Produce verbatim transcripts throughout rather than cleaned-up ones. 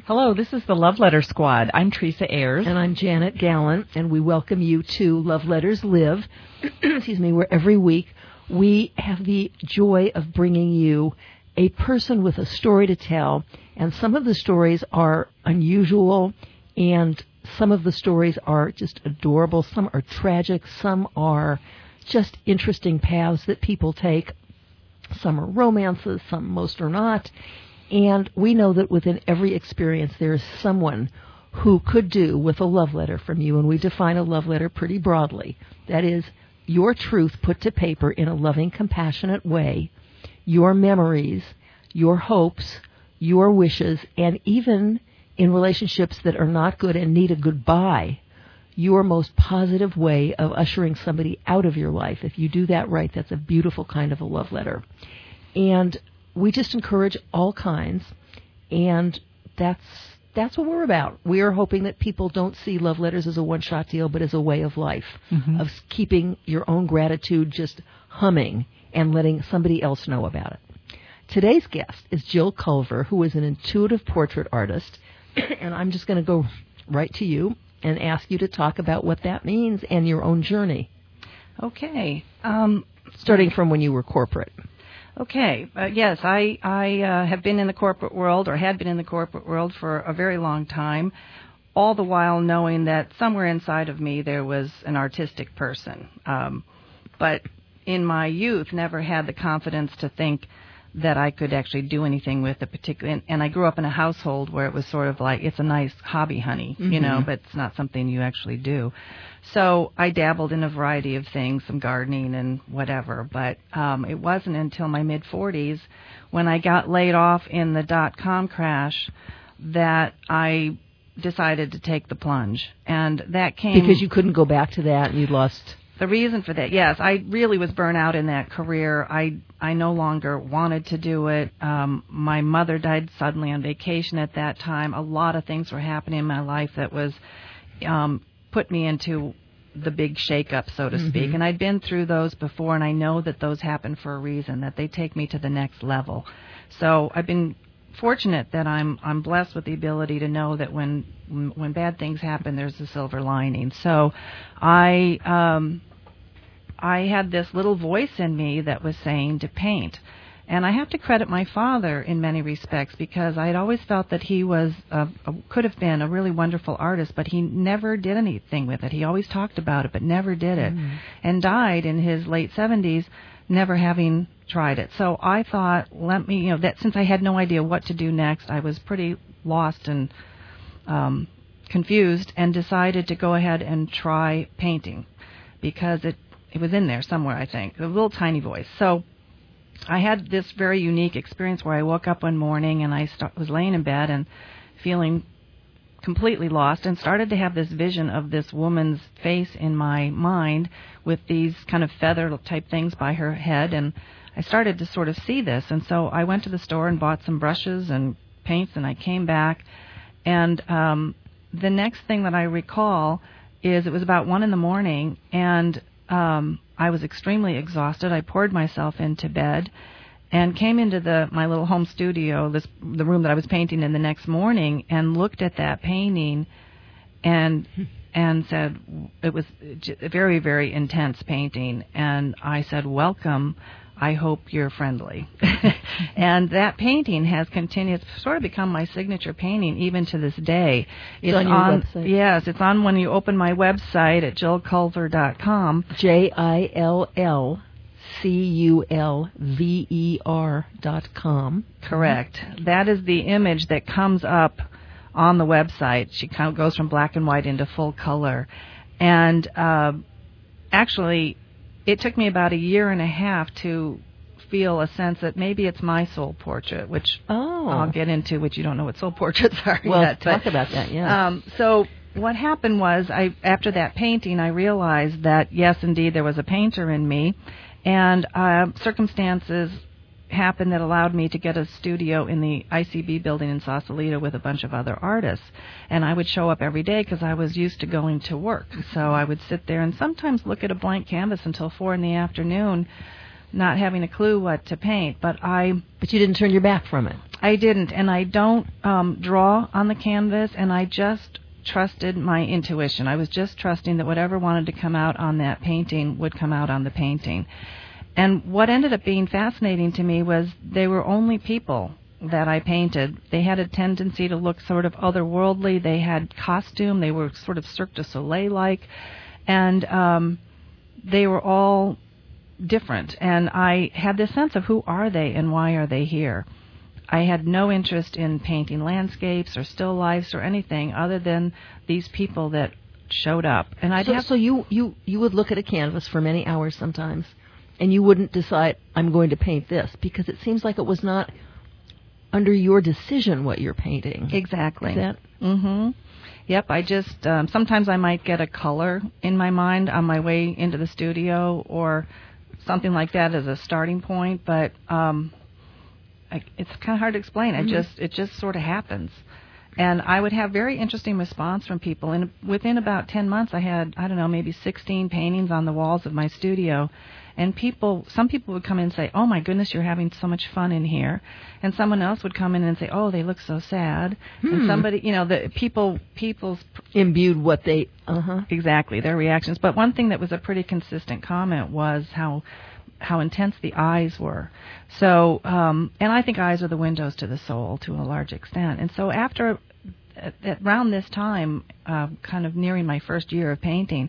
Hello, this is the Love Letter Squad. I'm Teresa Ayers. And I'm Janet Gallant, and we welcome you to Love Letters Live, excuse me, where every week we have the joy of bringing you a person with a story to tell, and some of the stories are unusual, and some of the stories are just adorable, some are tragic, some are just interesting paths that people take, some are romances, some most are not. And we know that within every experience there is someone who could do with a love letter from you, and we define a love letter pretty broadly. That is, your truth put to paper in a loving, compassionate way, your memories, your hopes, your wishes, and even in relationships that are not good and need a goodbye, your most positive way of ushering somebody out of your life. If you do that right, that's a beautiful kind of a love letter. And we just encourage all kinds, and that's that's what we're about. We are hoping that people don't see love letters as a one-shot deal, but as a way of life, mm-hmm. of keeping your own gratitude just humming and letting somebody else know about it. Today's guest is Jill Culver, who is an intuitive portrait artist, and I'm just going to go right to you and ask you to talk about what that means and your own journey. Okay. Um, Starting from when you were corporate. Okay. Uh, yes, I, I uh, have been in the corporate world, or had been in the corporate world for a very long time, all the while knowing that somewhere inside of me there was an artistic person. Um, but in my youth, never had the confidence to think that I could actually do anything with a particular, and, and I grew up in a household where it was sort of like, it's a nice hobby, honey, mm-hmm. you know, but it's not something you actually do. So I dabbled in a variety of things, some gardening and whatever, but um, it wasn't until my mid-forties when I got laid off in the dot-com crash that I decided to take the plunge. And that came... Because you couldn't go back to that and you lost... The reason for that, yes, I really was burnt out in that career. I I no longer wanted to do it. Um, my mother died suddenly on vacation at that time. A lot of things were happening in my life that was um, put me into the big shake-up, so to mm-hmm. speak. And I'd been through those before, and I know that those happen for a reason, that they take me to the next level. So I've been fortunate that I'm I'm blessed with the ability to know that when when bad things happen, there's a silver lining. So I um, I had this little voice in me that was saying to paint. And I have to credit my father in many respects, because I had always felt that he was a, a, could have been a really wonderful artist, but he never did anything with it. He always talked about it, but never did it, mm. and died in his late seventies, never having tried it. So I thought, let me, you know, that since I had no idea what to do next, I was pretty lost and um, confused, and decided to go ahead and try painting, because it it was in there somewhere, I think, a little tiny voice. So I had this very unique experience where I woke up one morning and I st- was laying in bed and feeling completely lost, and started to have this vision of this woman's face in my mind with these kind of feather type things by her head, and I started to sort of see this. And so I went to the store and bought some brushes and paints, and I came back, and um, the next thing that I recall is it was about one in the morning, and um, I was extremely exhausted. I poured myself into bed and came into the my little home studio, this the room that I was painting in, the next morning, and looked at that painting and and said, it was a very, very intense painting, and I said, welcome, I hope you're friendly. And that painting has continued, it's sort of become my signature painting even to this day. It's, it's on your on, website. Yes, it's on when you open my website at jill culver dot com. J I L L C U L V E R dot com. Correct. That is the image that comes up on the website. She kind of goes from black and white into full color. And uh, actually, it took me about a year and a half to feel a sense that maybe it's my soul portrait, which oh. I'll get into, which you don't know what soul portraits are well, yet. talk but, about that, yeah. Um, so what happened was, I after that painting, I realized that, yes, indeed, there was a painter in me, and uh, circumstances happened that allowed me to get a studio in the I C B building in Sausalito with a bunch of other artists. And I would show up every day because I was used to going to work. So I would sit there and sometimes look at a blank canvas until four in the afternoon, not having a clue what to paint. But I... But you didn't turn your back from it. I didn't, and I don't um, draw on the canvas, and I just trusted my intuition. I was just trusting that whatever wanted to come out on that painting would come out on the painting. And what ended up being fascinating to me was they were only people that I painted. They had a tendency to look sort of otherworldly. They had costume. They were sort of Cirque du Soleil-like. And um, they were all different. And I had this sense of who are they and why are they here. I had no interest in painting landscapes or still lifes or anything other than these people that showed up. And I'd so, have so you, you, you would look at a canvas for many hours sometimes, and you wouldn't decide, I'm going to paint this, because it seems like it was not under your decision what you're painting. Exactly. Is that? Mm-hmm. Yep, I just, um, sometimes I might get a color in my mind on my way into the studio or something like that as a starting point, but um, I, it's kind of hard to explain. Mm-hmm. I just, it just sort of happens. And I would have very interesting response from people. And within about ten months, I had, I don't know, maybe sixteen paintings on the walls of my studio. And people, some people would come in and say, oh, my goodness, you're having so much fun in here. And someone else would come in and say, oh, they look so sad. Hmm. And somebody, you know, the people, people's... imbued what they... Uh-huh. Exactly, their reactions. But one thing that was a pretty consistent comment was how how intense the eyes were. So, um, and I think eyes are the windows to the soul to a large extent. And so after, at, at around this time, uh, kind of nearing my first year of painting,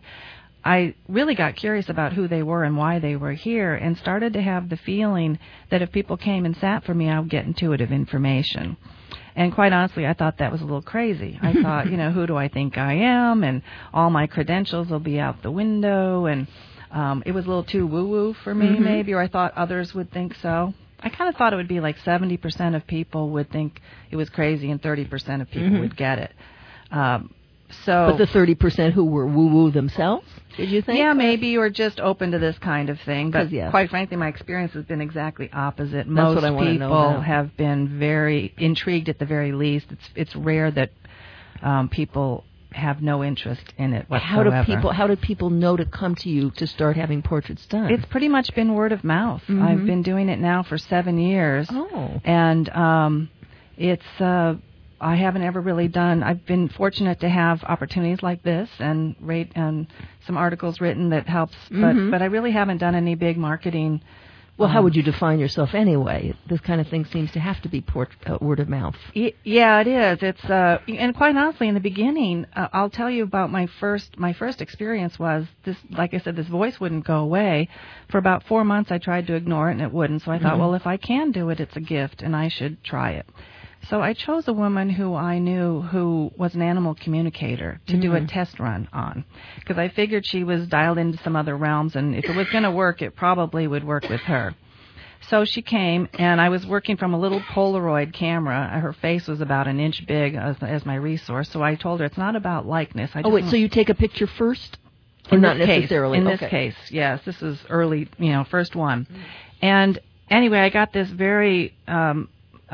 I really got curious about who they were and why they were here, and started to have the feeling that if people came and sat for me, I would get intuitive information. And quite honestly, I thought that was a little crazy. I thought, you know, who do I think I am? And all my credentials will be out the window. And um, it was a little too woo-woo for me, mm-hmm. maybe, or I thought others would think so. I kind of thought it would be like seventy percent of people would think it was crazy and thirty percent of people mm-hmm. would get it. Um, so, but the thirty percent who were woo-woo themselves, did you think? Yeah, maybe, or just open to this kind of thing. But yeah. quite frankly, my experience has been exactly opposite. That's Most what I want to know people about. have been very intrigued at the very least. It's it's rare that um, people have no interest in it whatsoever. How do people How do people know to come to you to start having portraits done? It's pretty much been word of mouth. Mm-hmm. I've been doing it now for seven years. Oh. And um, it's... Uh, I haven't ever really done. I've been fortunate to have opportunities like this and rate and some articles written that helps, but mm-hmm. but I really haven't done any big marketing. Well, um, how would you define yourself anyway? This kind of thing seems to have to be port, uh, word of mouth. Y- yeah, it is. It's uh, and quite honestly, in the beginning, uh, I'll tell you about my first my first experience was this. Like I said, this voice wouldn't go away. For about four months, I tried to ignore it, and it wouldn't. So I thought, mm-hmm. well, if I can do it, it's a gift, and I should try it. So I chose a woman who I knew who was an animal communicator to mm-hmm. do a test run on, because I figured she was dialed into some other realms, and if it was going to work, it probably would work with her. So she came, and I was working from a little Polaroid camera. Her face was about an inch big as, as my resource, so I told her it's not about likeness. I oh, wait, so you take a picture first? Or in not this necessarily? Case, in okay. this case, yes. This is early, you know, first one. Mm-hmm. And anyway, I got this very... Um,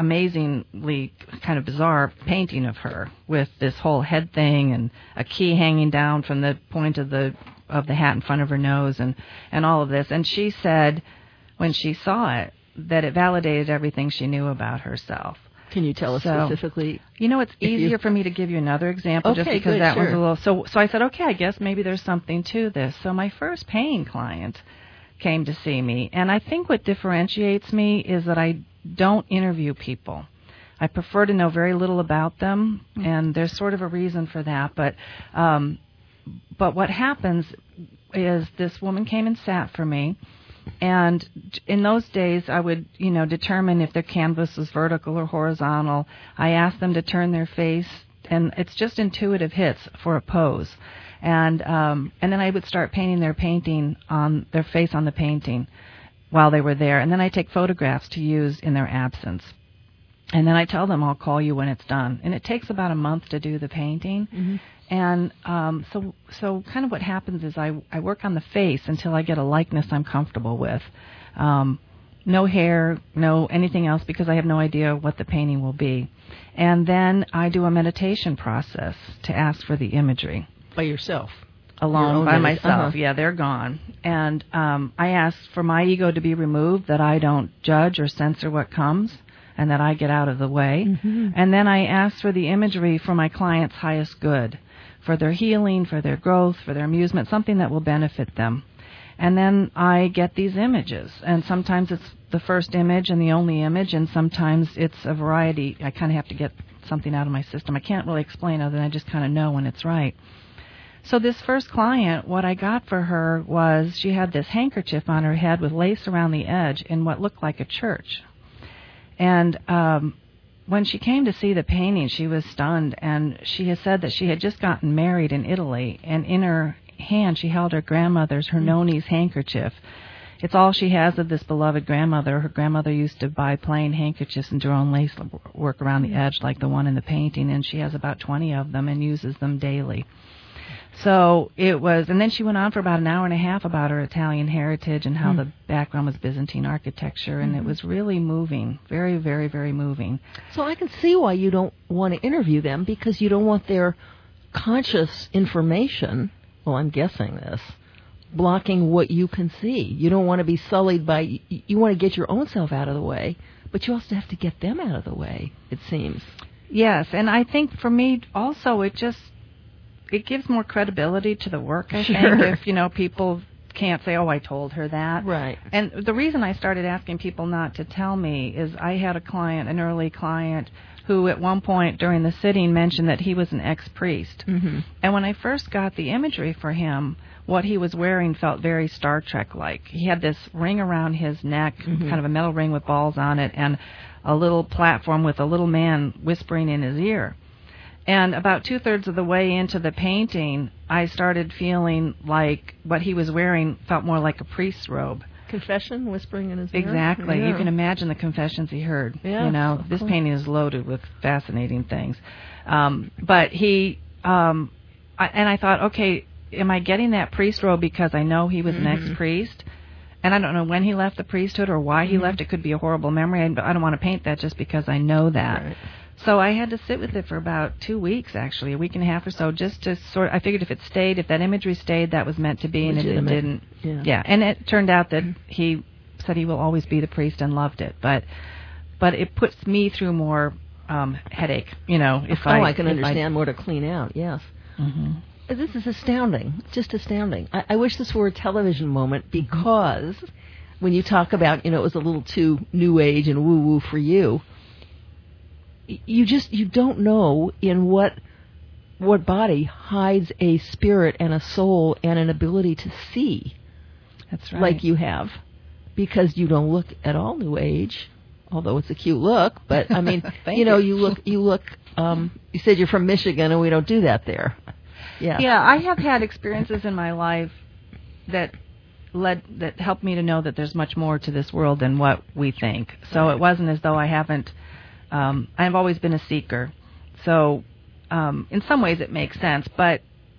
amazingly kind of bizarre painting of her with this whole head thing and a key hanging down from the point of the of the hat in front of her nose and, and all of this. And she said when she saw it that it validated everything she knew about herself. Can you tell us so, specifically? You know, it's easier you... for me to give you another example okay, just because good, that sure. one's a little... So, so I said, okay, I guess maybe there's something to this. So my first paying client came to see me, and I think what differentiates me is that I don't interview people. I prefer to know very little about them, mm-hmm. and there's sort of a reason for that. But um, but what happens is this woman came and sat for me, and in those days I would, you know, determine if their canvas was vertical or horizontal. I asked them to turn their face, and it's just intuitive hits for a pose. And um, and then I would start painting their painting on their face on the painting while they were there. And then I take photographs to use in their absence. And then I tell them I'll call you when it's done. And it takes about a month to do the painting. Mm-hmm. And um, so so kind of what happens is I, I work on the face until I get a likeness I'm comfortable with. Um, no hair, no anything else, because I have no idea what the painting will be. And then I do a meditation process to ask for the imagery. By yourself? Alone, by image. myself. Uh-huh. Yeah, they're gone. And um, I ask for my ego to be removed, that I don't judge or censor what comes. and that I get out of the way. Mm-hmm. And then I ask for the imagery for my client's highest good, for their healing, for their growth, for their amusement, something that will benefit them. And then I get these images, and sometimes it's the first image and the only image, and sometimes it's a variety. I kind of have to get something out of my system. I can't really explain other than I just kind of know when it's right. So this first client, what I got for her was she had this handkerchief on her head with lace around the edge in what looked like a church. And um, when she came to see the painting, she was stunned, and she had said that she had just gotten married in Italy, and in her hand she held her grandmother's, her noni's handkerchief. It's all she has of this beloved grandmother. Her grandmother used to buy plain handkerchiefs and do her own lace work around the edge like the one in the painting, and she has about twenty of them and uses them daily. So it was, and then she went on for about an hour and a half about her Italian heritage and how mm. the background was Byzantine architecture, and mm-hmm. it was really moving, very, very, very moving. So I can see why you don't want to interview them, because you don't want their conscious information, well, I'm guessing this, blocking what you can see. You don't want to be sullied by, you want to get your own self out of the way, but you also have to get them out of the way, it seems. Yes, and I think for me also it just, it gives more credibility to the work, I sure. think, if, you know, people can't say, oh, I told her that. Right. And the reason I started asking people not to tell me is I had a client, an early client, who at one point during the sitting mentioned that he was an ex-priest. Mm-hmm. And when I first got the imagery for him, what he was wearing felt very Star Trek-like. He had this ring around his neck, mm-hmm. kind of a metal ring with balls on it, and a little platform with a little man whispering in his ear. And about two-thirds of the way into the painting, I started feeling like what he was wearing felt more like a priest's robe. Confession, whispering in his ear? Exactly. Yeah. You can imagine the confessions he heard. Yeah, you know, this painting is loaded with fascinating things. Um, but he, um, I, and I thought, okay, am I getting that priest robe because I know he was mm-hmm. an ex-priest? And I don't know when he left the priesthood or why he mm-hmm. left. It could be a horrible memory, but I don't want to paint that just because I know that. Right. So I had to sit with it for about two weeks, actually, a week and a half or so, just to sort of, I figured if it stayed, if that imagery stayed, that was meant to be, and if it didn't. Yeah. yeah. And it turned out that he said he will always be the priest and loved it. But but it puts me through more um, headache, you know, if oh, I... Oh, I can understand I, more to clean out, yes. Mm-hmm. This is astounding, just astounding. I, I wish this were a television moment, because when you talk about, you know, it was a little too new age and woo-woo for you, you just, you don't know in what what body hides a spirit and a soul and an ability to see. That's right. Like you have, because you don't look at all new age, although it's a cute look. But I mean, you know, you. you look, you look. Um, you said you're from Michigan, and we don't do that there. Yeah. Yeah, I have had experiences in my life that led that helped me to know that there's much more to this world than what we think. So right. It wasn't as though I haven't. Um, I've always been a seeker, so um, in some ways it makes sense, but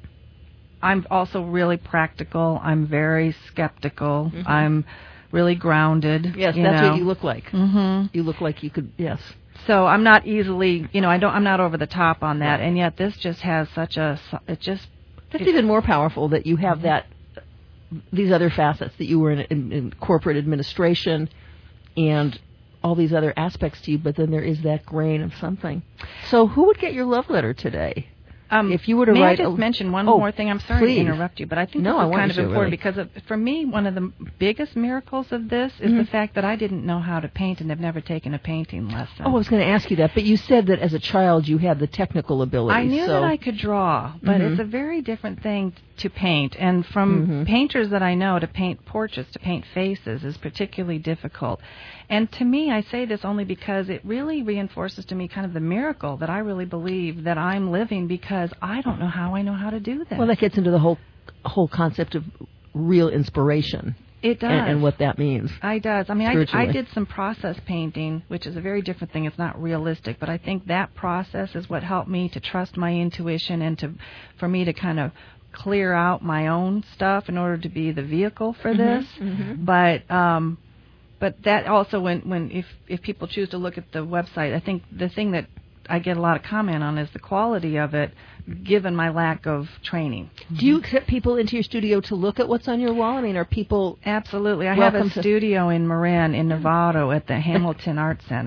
I'm also really practical. I'm very skeptical. Mm-hmm. I'm really grounded. Yes, you that's know. what you look like. Mm-hmm. You look like you could, yes. So I'm not easily, you know, I don't, I'm not over the top on that, right. And yet this just has such a, it just... That's even more powerful that you have that, these other facets, that you were in, in, in corporate administration and all these other aspects to you, but then there is that grain of something. So who would get your love letter today? Um, if you were to may write I just a, mention one oh, more thing? I'm sorry please. to interrupt you, but I think no, this I is kind of to, important really. because of, for me, one of the biggest miracles of this is mm-hmm. the fact that I didn't know how to paint and have never taken a painting lesson. Oh, I was going to ask you that, but you said that as a child you had the technical ability. I knew so. that I could draw, but mm-hmm. it's a very different thing to paint. And from mm-hmm. painters that I know, to paint portraits, to paint faces is particularly difficult. And to me, I say this only because it really reinforces to me kind of the miracle that I really believe that I'm living, because I don't know how I know how to do that. Well, that gets into the whole whole concept of real inspiration. It does. And, and what that means. It does. I mean, I, I did some process painting, which is a very different thing. It's not realistic, but I think that process is what helped me to trust my intuition and to, for me to kind of clear out my own stuff in order to be the vehicle for mm-hmm, this. Mm-hmm. But um, but that also, when when if if people choose to look at the website, I think the thing that I get a lot of comment on is the quality of it, given my lack of training. Do you accept people into your studio to look at what's on your wall? I mean, are people... Absolutely. I have a studio in Marin, in Novato, at the Hamilton Art Center.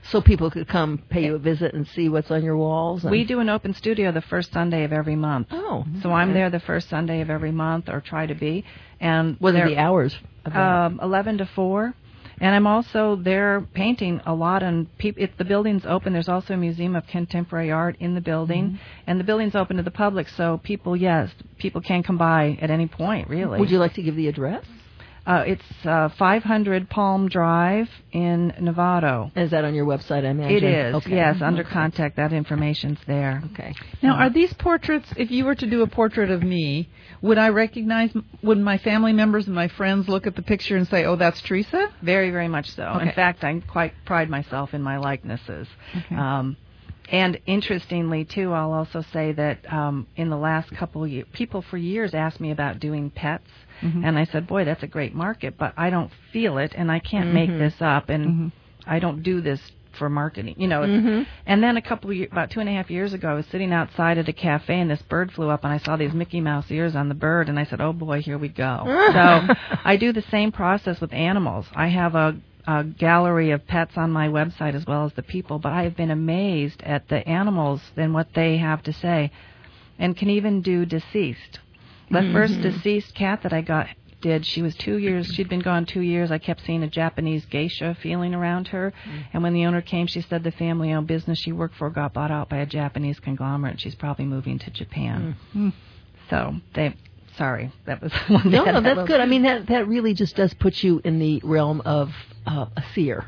So people could come pay you a visit and see what's on your walls? And We do an open studio the first Sunday of every month. Oh. So okay. I'm there the first Sunday of every month, or try to be. And What are there- the hours of that? Um, eleven to four. And I'm also there painting a lot. And peop- if the building's open, there's also a Museum of Contemporary Art in the building. Mm-hmm. And the building's open to the public, so people, yes, people can come by at any point, really. Would you like to give the address? Uh, it's uh, five hundred Palm Drive in Novato. Is that on your website, I imagine? It is, Okay. yes. Under Okay. contact, that information's there. Okay. Now, are these portraits, if you were to do a portrait of me, would I recognize, would my family members and my friends look at the picture and say, oh, that's Teresa? Very, very much so. Okay. In fact, I quite pride myself in my likenesses. Okay. Um, and interestingly, too, I'll also say that um, in the last couple of years, people for years asked me about doing pets. Mhm. And I said, boy, that's a great market, but I don't feel it, and I can't Mhm. make this up, and Mhm. I don't do this for marketing. You know. It's, Mhm. And then a couple of years, about two and a half years ago, I was sitting outside at a cafe, and this bird flew up, and I saw these Mickey Mouse ears on the bird, and I said, oh, boy, here we go. So I do the same process with animals. I have a, a gallery of pets on my website as well as the people, but I have been amazed at the animals and what they have to say, and can even do deceased. The Mhm. first deceased cat that I got did, she was two years, she'd been gone two years. I kept seeing a Japanese geisha feeling around her. Mm. And when the owner came, she said the family-owned business she worked for got bought out by a Japanese conglomerate. She's probably moving to Japan. Mm. So they, sorry, that was one No, that no, I that's love. good. I mean, that that really just does put you in the realm of uh, a seer.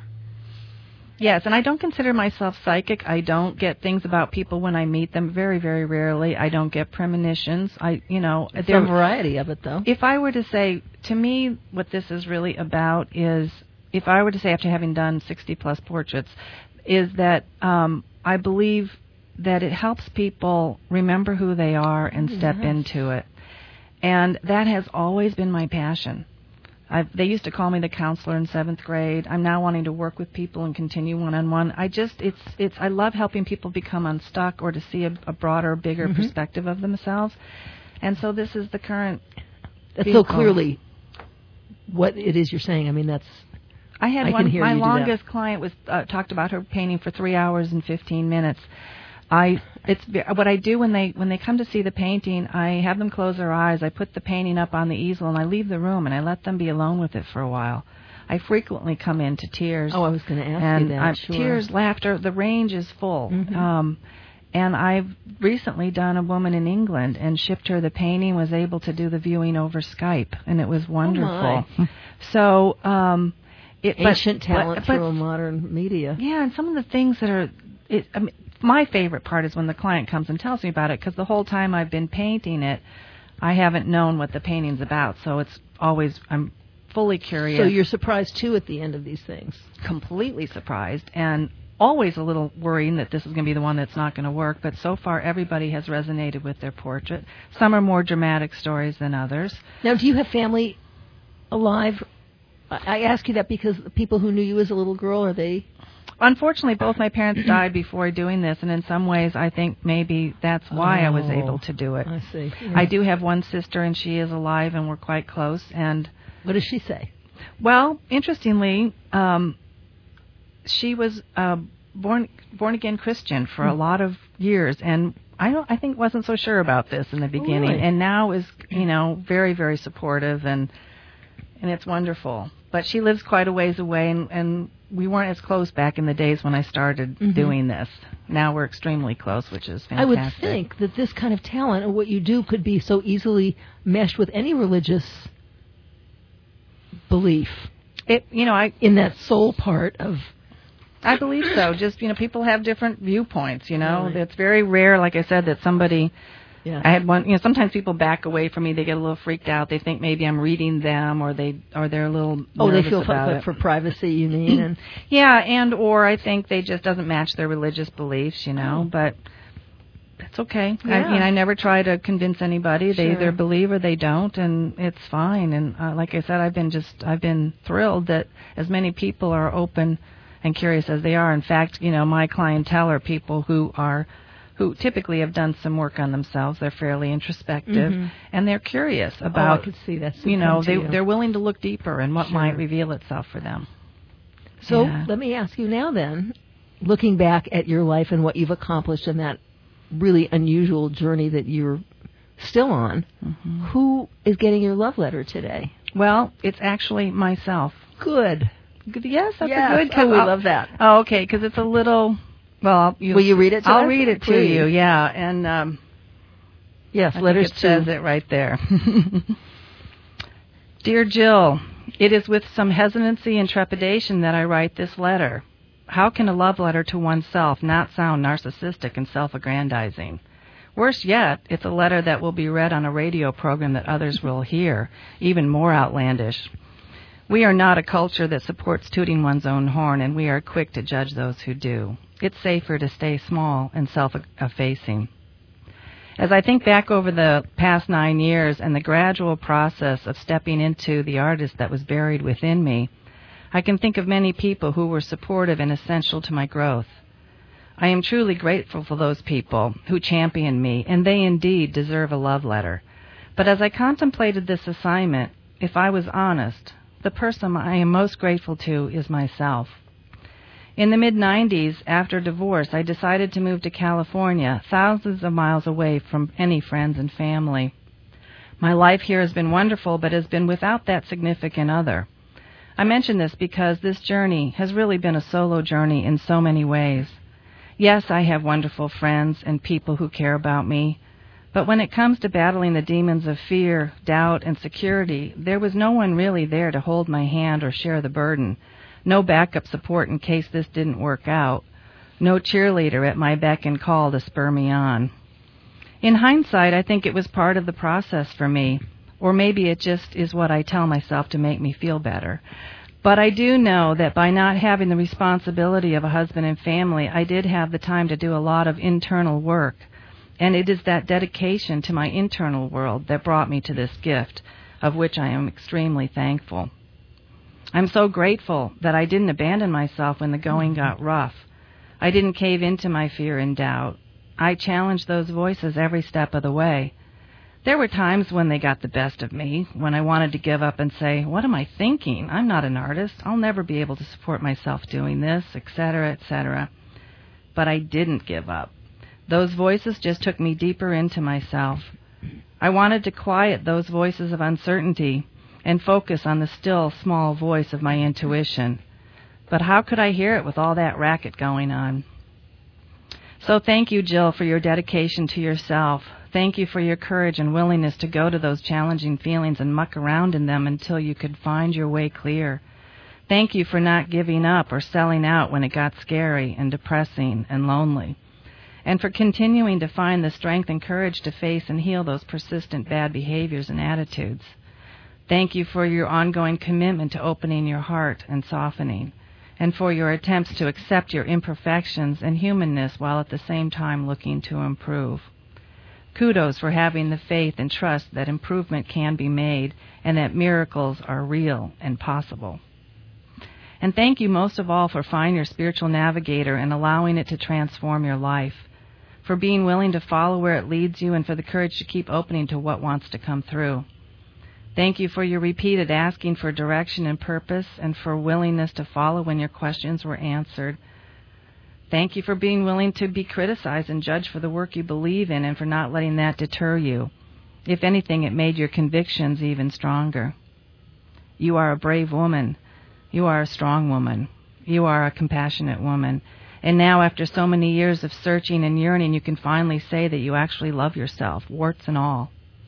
Yes, and I don't consider myself psychic. I don't get things about people when I meet them. Very, very rarely. I don't get premonitions. I, you know, There's there- a variety of it, though. If I were to say, to me, what this is really about is, if I were to say after having done sixty plus portraits, is that um, I believe that it helps people remember who they are and step Yes. into it. And that has always been my passion. I've, they used to call me the counselor in seventh grade. I'm now wanting to work with people and continue one-on-one. I just, it's, it's, I love helping people become unstuck or to see a, a broader, bigger Mhm. perspective of themselves. And so this is the current That's so vehicle. clearly what it is you're saying. I mean, that's I had I one. can hear My you do that. longest client was uh, talked about her painting for three hours and fifteen minutes. I it's what I do when they when they come to see the painting. I have them close their eyes. I put the painting up on the easel and I leave the room and I let them be alone with it for a while. I frequently come into tears. Oh, I was going to ask and you that. I'm- Sure. tears, laughter. The range is full. Mhm. Um, and I've recently done a woman in England and shipped her the painting. Was able to do the viewing over Skype, and it was wonderful. my. So. Um, It, but- Ancient talent but, but, through modern media. yeah, and some of the things that are, it, I mean, my favorite part is when the client comes and tells me about it, because the whole time I've been painting it, I haven't known what the painting's about, so it's always, I'm fully curious. So you're surprised, too, at the end of these things. completely surprised, and always a little worrying that this is going to be the one that's not going to work, but so far everybody has resonated with their portrait. Some are more dramatic stories than others. Now, do you have family alive? I I ask you that because the people who knew you as a little girl, are they... Unfortunately, both my parents died before doing this, and in some ways, I think maybe that's why I was Oh, able to do it. I see. I do have one sister, and she is alive, and we're quite close. And What does she say? well, interestingly, um, she was uh, born born again Christian for a lot of years, and I don't. I think wasn't so sure about this in the beginning, really? and now is you know very very supportive, and and it's wonderful. But she lives quite a ways away, and, and we weren't as close back in the days when I started Mhm. doing this. Now we're extremely close, which is fantastic. I would think that this kind of talent and what you do could be so easily meshed with any religious belief it. You know, I in that soul part of... I believe so. Just you know, people have different viewpoints. You know, Really? it's very rare, like I said, that somebody. Yeah. I had one. You know, sometimes people back away from me. They get a little freaked out. They think maybe I'm reading them, or they or they're a little. Oh, they nervous feel about for, it. for privacy, you mean? And Yeah, and or I think they just doesn't match their religious beliefs. You know, Oh. but that's okay. I Yeah. mean, I never try to convince anybody. They Sure. either believe or they don't, and it's fine. And uh, like I said, I've been just I've been thrilled that as many people are open and curious as they are. In fact, you know, my clientele are people who are who typically have done some work on themselves. They're fairly introspective, Mhm. and they're curious oh, I about, could see that. you know, come to they, you. they're willing to look deeper and what Sure. might reveal itself for them. So Yeah. let me ask you now then, looking back at your life and what you've accomplished in that really unusual journey that you're still on, mm-hmm. who is getting your love letter today? Well, it's actually myself. Good. Good. Yes, that's yes. a good. Oh, we love that. Oh, okay, because it's a little. Well, you, will you read it to I'll us? I'll read it to Please. you. Yeah, and um, yes, I letters think it says to. it right there. Dear Jill, it is with some hesitancy and trepidation that I write this letter. How can a love letter to oneself not sound narcissistic and self-aggrandizing? Worse yet, it's a letter that will be read on a radio program that others will hear, even more outlandish. We are not a culture that supports tooting one's own horn, and we are quick to judge those who do. It's safer to stay small and self-effacing. As I think back over the past nine years and the gradual process of stepping into the artist that was buried within me, I can think of many people who were supportive and essential to my growth. I am truly grateful for those people who championed me, and they indeed deserve a love letter. But as I contemplated this assignment, if I was honest, the person I am most grateful to is myself. In the mid nineties, after divorce, I decided to move to California, thousands of miles away from any friends and family. My life here has been wonderful, but has been without that significant other. I mention this because this journey has really been a solo journey in so many ways. Yes, I have wonderful friends and people who care about me, but when it comes to battling the demons of fear, doubt, and security, there was no one really there to hold my hand or share the burden, no backup support in case this didn't work out, no cheerleader at my beck and call to spur me on. In hindsight, I think it was part of the process for me, or maybe it just is what I tell myself to make me feel better. But I do know that by not having the responsibility of a husband and family, I did have the time to do a lot of internal work. And it is that dedication to my internal world that brought me to this gift, of which I am extremely thankful. I'm so grateful that I didn't abandon myself when the going got rough. I didn't cave into my fear and doubt. I challenged those voices every step of the way. There were times when they got the best of me, when I wanted to give up and say, what am I thinking? I'm not an artist. I'll never be able to support myself doing this, et cetera, et cetera. But I didn't give up. Those voices just took me deeper into myself. I wanted to quiet those voices of uncertainty and focus on the still, small voice of my intuition. But how could I hear it with all that racket going on? So thank you, Jill, for your dedication to yourself. Thank you for your courage and willingness to go to those challenging feelings and muck around in them until you could find your way clear. Thank you for not giving up or selling out when it got scary and depressing and lonely. And for continuing to find the strength and courage to face and heal those persistent bad behaviors and attitudes. Thank you for your ongoing commitment to opening your heart and softening, and for your attempts to accept your imperfections and humanness while at the same time looking to improve. Kudos for having the faith and trust that improvement can be made and that miracles are real and possible. And thank you most of all for finding your spiritual navigator and allowing it to transform your life, for being willing to follow where it leads you, and for the courage to keep opening to what wants to come through. Thank you for your repeated asking for direction and purpose, and for willingness to follow when your questions were answered. Thank you for being willing to be criticized and judged for the work you believe in, and for not letting that deter you. If anything, it made your convictions even stronger. You are a brave woman. You are a strong woman. You are a compassionate woman. And now, after so many years of searching and yearning, you can finally say that you actually love yourself, warts and all.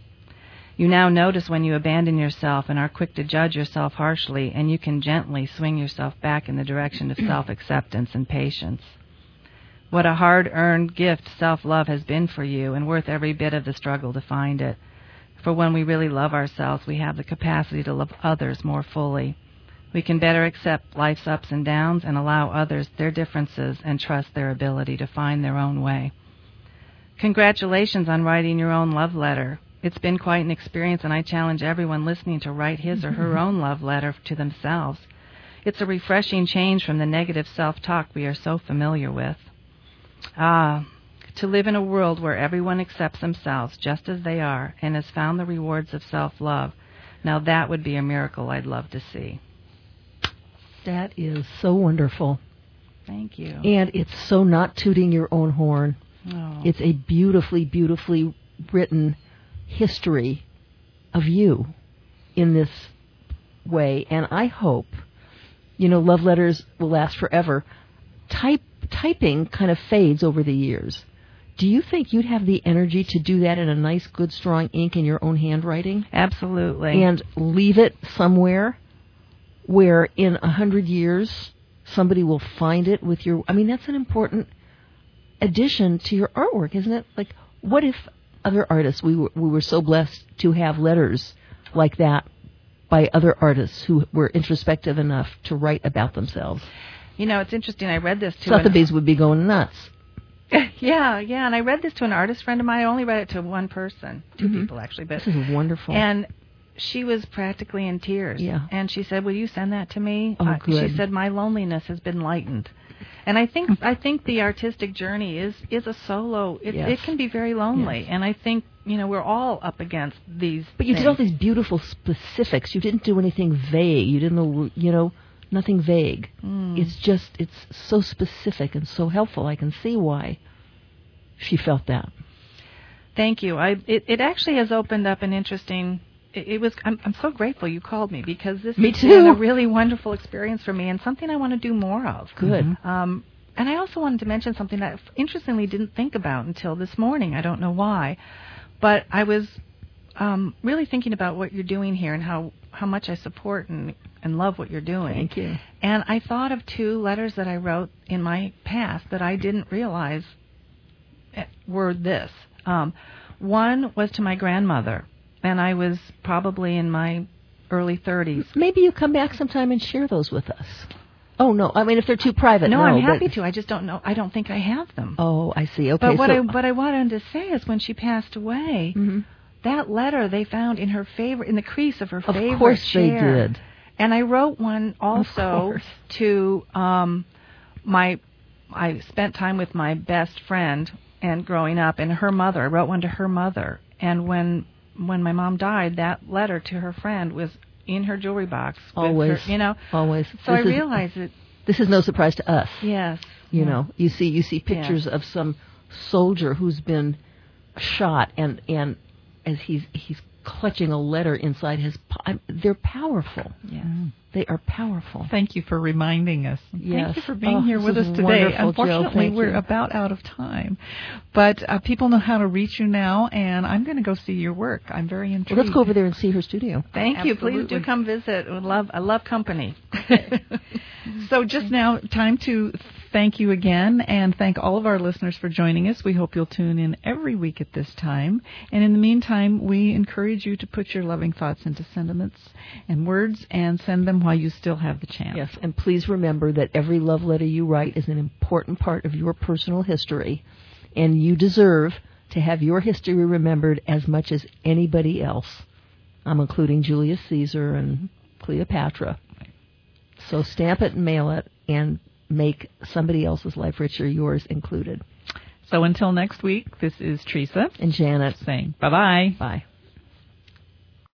You now notice when you abandon yourself and are quick to judge yourself harshly, and you can gently swing yourself back in the direction of self-acceptance and patience. What a hard-earned gift self-love has been for you, and worth every bit of the struggle to find it. For when we really love ourselves, we have the capacity to love others more fully. We can better accept life's ups and downs and allow others their differences and trust their ability to find their own way. Congratulations on writing your own love letter. It's been quite an experience, and I challenge everyone listening to write his or her own love letter to themselves. It's a refreshing change from the negative self-talk we are so familiar with. Ah, to live in a world where everyone accepts themselves just as they are and has found the rewards of self-love, now that would be a miracle I'd love to see. That is so wonderful. Thank you. And it's so not tooting your own horn. Oh. It's a beautifully, beautifully written history of you in this way. And I hope, you know, love letters will last forever. Type Typing kind of fades over the years. Do you think you'd have the energy to do that in a nice, good, strong ink in your own handwriting? Absolutely. And leave it somewhere where in a hundred years somebody will find it with your... I mean, that's an important addition to your artwork, isn't it? Like, what if other artists, we were, we were so blessed to have letters like that by other artists who were introspective enough to write about themselves? You know, it's interesting. I read this to Sotheby's would be going nuts. Yeah, yeah, and I read this to an artist friend of mine. I only read it to one person, two mm-hmm. people actually. But this is wonderful. And she was practically in tears. Yeah. And she said, "Will you send that to me?" Oh, uh, good. She said, "My loneliness has been lightened." And I think I think the artistic journey is is a solo. It, yes. it can be very lonely, yes. and I think you know we're all up against these. But you things. did all these beautiful specifics. You didn't do anything vague. You didn't, you know, nothing vague. Mm. It's just it's so specific and so helpful. I can see why she felt that. Thank you. I it, it actually has opened up an interesting. It, it was. I'm, I'm so grateful you called me because this me has too. been a really wonderful experience for me and something I want to do more of. Good. Mm-hmm. Um, and I also wanted to mention something that I interestingly didn't think about until this morning. I don't know why, but I was um, really thinking about what you're doing here and how, how much I support and and love what you're doing. Thank you. And I thought of two letters that I wrote in my past that I didn't realize were this. Um, one was to my grandmother, and I was probably in my early thirties. Maybe you come back sometime and share those with us. Oh, no. I mean, if they're too private, no. no I'm happy but... to. I just don't know. I don't think I have them. Oh, I see. Okay. But what, so... I, what I wanted to say is when she passed away, mm-hmm. that letter they found in her favorite, in the crease of her of favorite course chair. they did. And I wrote one also to um, my, I spent time with my best friend and growing up, and her mother. I wrote one to her mother. And when when my mom died, that letter to her friend was in her jewelry box. Always. Her, you know. Always. So this I is, realized it. This is no surprise to us. Yes. You yes. know, you see you see pictures yes. of some soldier who's been shot, and, and as he's he's clutching a letter inside his, po- they're powerful. Yeah. Mm. They are powerful. Thank you for reminding us. Yes. Thank you for being oh, here with us today. Wonderful, Unfortunately, Jill. we're you. about out of time. But uh, people know how to reach you now, and I'm going to go see your work. I'm very intrigued. Well, let's go over there and see her studio. Thank Absolutely. you. Please do come visit. I love, I love company. So just now, time to thank you again and thank all of our listeners for joining us. We hope you'll tune in every week at this time. And in the meantime, we encourage you to put your loving thoughts into sentiments and words and send them while you still have the chance. Yes, and please remember that every love letter you write is an important part of your personal history, and you deserve to have your history remembered as much as anybody else. I'm including Julius Caesar and Cleopatra. So stamp it and mail it and make somebody else's life richer, yours included. So until next week, this is Teresa and Janet saying bye-bye. Bye.